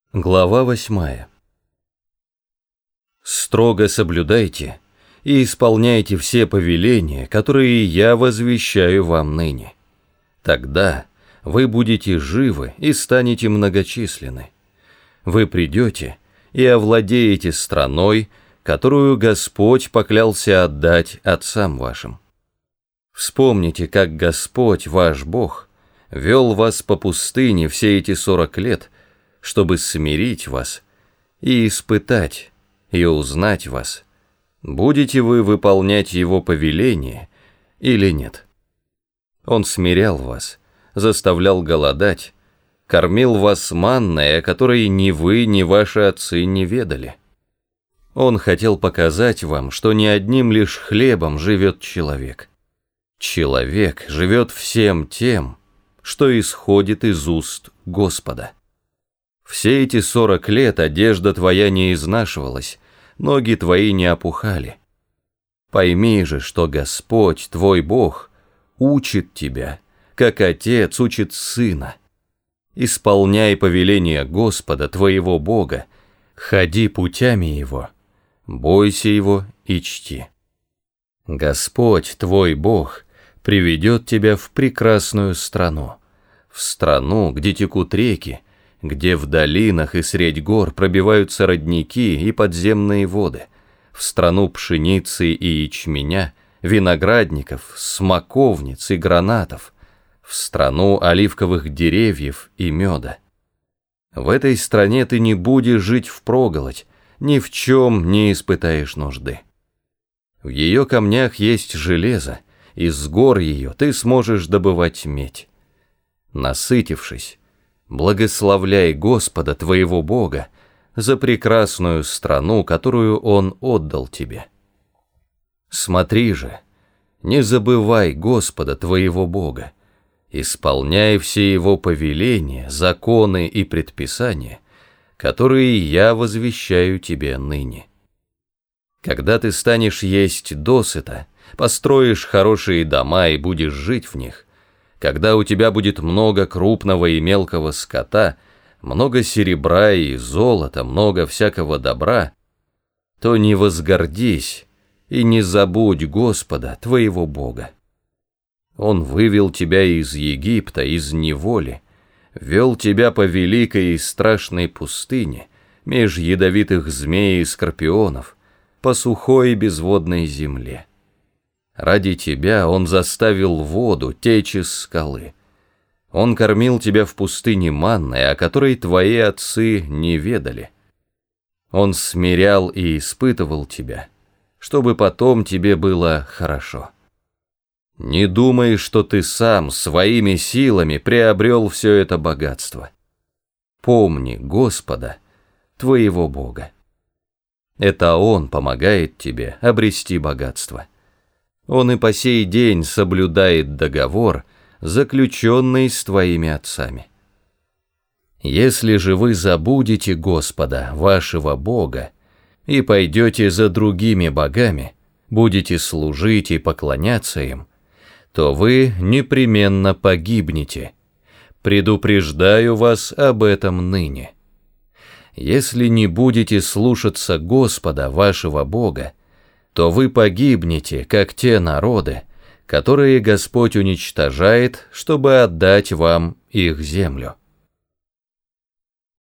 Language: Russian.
Глава 8. Строго соблюдайте и исполняйте все повеления, которые я возвещаю вам ныне. Тогда вы будете живы и станете многочисленны. Вы придете и овладеете страной, которую Господь поклялся отдать отцам вашим. Вспомните, как Господь, ваш Бог, вел вас по пустыне все эти 40 лет, чтобы смирить вас и испытать, и узнать вас, будете вы выполнять Его повеление или нет. Он смирял вас, заставлял голодать, кормил вас манной, о которой ни вы, ни ваши отцы не ведали. Он хотел показать вам, что не одним лишь хлебом живет человек. Человек живет всем тем, что исходит из уст Господа. Все эти 40 лет одежда твоя не изнашивалась, ноги твои не опухали. Пойми же, что Господь, твой Бог, учит тебя, как отец учит сына. Исполняй повеления Господа, твоего Бога, ходи путями Его, бойся Его и чти. Господь, твой Бог, приведет тебя в прекрасную страну, в страну, где текут реки, где в долинах и средь гор пробиваются родники и подземные воды, в страну пшеницы и ячменя, виноградников, смоковниц и гранатов, в страну оливковых деревьев и меда. В этой стране ты не будешь жить впроголодь, ни в чем не испытаешь нужды. В ее камнях есть железо, из гор ее ты сможешь добывать медь. Насытившись, благословляй Господа, твоего Бога, за прекрасную страну, которую Он отдал тебе. Смотри же, не забывай Господа, твоего Бога, исполняй все Его повеления, законы и предписания, которые я возвещаю тебе ныне. Когда ты станешь есть досыта, построишь хорошие дома и будешь жить в них, когда у тебя будет много крупного и мелкого скота, много серебра и золота, много всякого добра, то не возгордись и не забудь Господа, твоего Бога. Он вывел тебя из Египта, из неволи, вел тебя по великой и страшной пустыне, меж ядовитых змей и скорпионов, по сухой и безводной земле. Ради тебя Он заставил воду течь из скалы. Он кормил тебя в пустыне манной, о которой твои отцы не ведали. Он смирял и испытывал тебя, чтобы потом тебе было хорошо. Не думай, что ты сам своими силами приобрел все это богатство. Помни Господа, твоего Бога. Это Он помогает тебе обрести богатство. Он и по сей день соблюдает договор, заключенный с твоими отцами. Если же вы забудете Господа, вашего Бога, и пойдете за другими богами, будете служить и поклоняться им, то вы непременно погибнете. Предупреждаю вас об этом ныне. Если не будете слушаться Господа, вашего Бога, то вы погибнете, как те народы, которые Господь уничтожает, чтобы отдать вам их землю.